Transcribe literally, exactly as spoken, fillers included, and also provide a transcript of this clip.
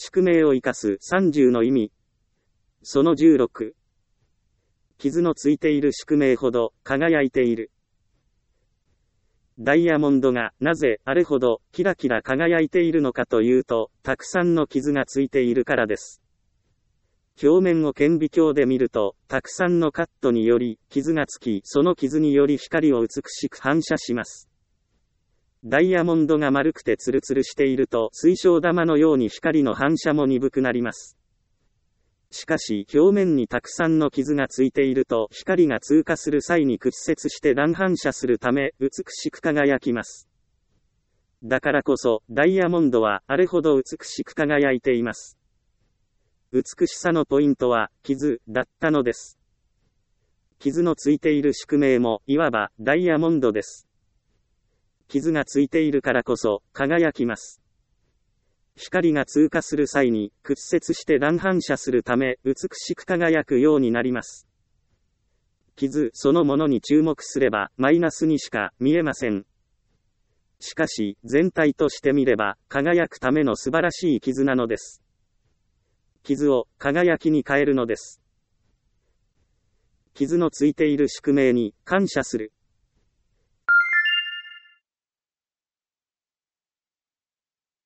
宿命を生かすさんじゅうの意味。そのじゅうろく。傷のついている宿命ほど輝いている。ダイヤモンドがなぜあれほどキラキラ輝いているのかというと、たくさんの傷がついているからです。表面を顕微鏡で見ると、たくさんのカットにより傷がつき、その傷により光を美しく反射します。ダイヤモンドが丸くてツルツルしていると、水晶玉のように光の反射も鈍くなります。しかし、表面にたくさんの傷がついていると、光が通過する際に屈折して乱反射するため、美しく輝きます。だからこそ、ダイヤモンドはあれほど美しく輝いています。美しさのポイントは、傷だったのです。傷のついている宿命も、いわばダイヤモンドです。傷がついているからこそ、輝きます。光が通過する際に、屈折して乱反射するため、美しく輝くようになります。傷そのものに注目すれば、マイナスにしか見えません。しかし、全体として見れば、輝くための素晴らしい傷なのです。傷を輝きに変えるのです。傷のついている宿命に感謝する。